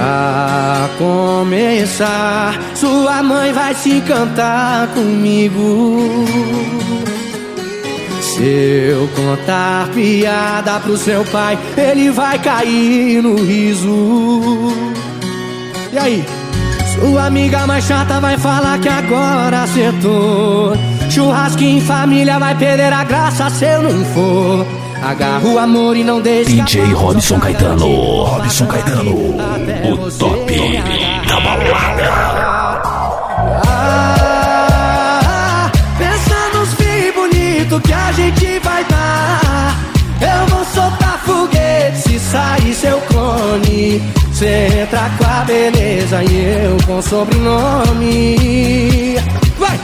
Pra começar, sua mãe vai se encantar comigo. Se eu contar piada pro seu pai, ele vai cair no riso. E aí? Sua amiga mais chata vai falar que agora acertou. Churrasquinho em família vai perder a graça se eu não for. Agarra o amor e não deixa. DJ Robson Caetano, o top da balada. Pensa nos filhos bonitos que a gente vai dar. Eu vou soltar foguete se sair seu clone. Cê entra com a beleza e eu com sobrenome. Vai!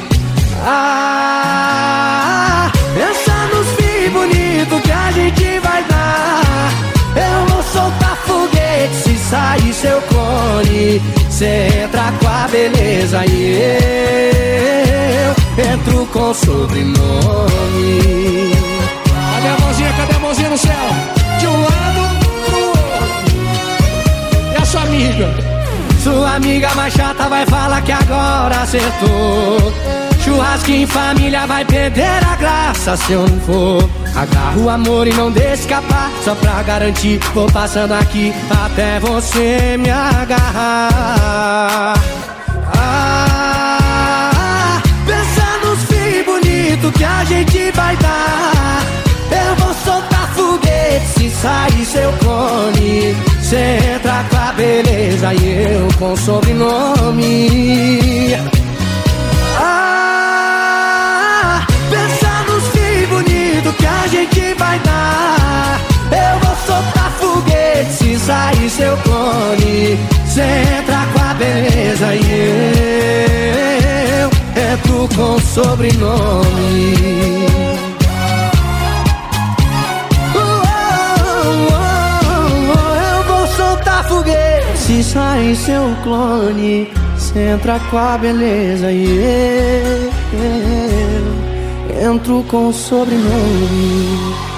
Pensa nos filhos bonitos que a gente vai dar. Eu vou soltar foguete se sair seu clone. Cê entra com a beleza e eu entro com sobrenome. Cadê a mãozinha? Cadê a mãozinha no céu? De um lado pro outro. E a sua amiga? Sua amiga mais chata vai falar que agora acertou. Churrasquinho em família vai perder a graça se eu não for. Agarra o amor e não deixa escapar. Só pra garantir, vou passando aqui até você me agarrar. Pensa nos filhos bonitos que a gente vai dar. Eu vou soltar foguete se sair seu clone. Cê entra com a beleza e eu com sobrenome. Pensa nos filhos bonitos que a gente vai dar. Eu vou soltar foguete se sair seu clone. Cê entra com a beleza e eu entro com sobrenome. Se sair seu clone, cê entra com a beleza e eu entro com sobrenome.